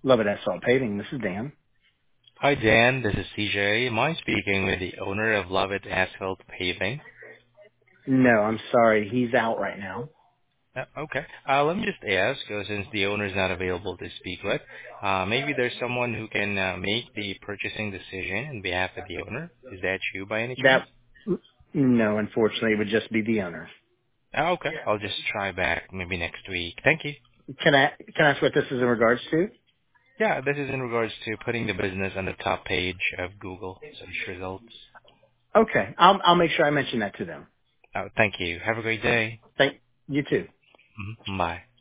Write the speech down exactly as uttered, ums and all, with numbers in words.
Love it Asphalt Paving. This is Dan. Hi, Dan. This is C J. Am I speaking with the owner of Lovett Asphalt Paving? No, I'm sorry. He's out right now. Uh, okay. Uh, let me just ask, uh, since the owner is not available to speak with, uh, maybe there's someone who can uh, make the purchasing decision on behalf of the owner. Is that you by any chance? That, no, unfortunately, it would just be the owner. Uh, okay. I'll just try back maybe next week. Thank you. Can I, can I ask what this is in regards to? Yeah, this is in regards to putting the business on the top page of Google search results. Okay. I'll, I'll make sure I mention that to them. Uh, thank you. Have a great day. Thank you too. Mhm. Bye.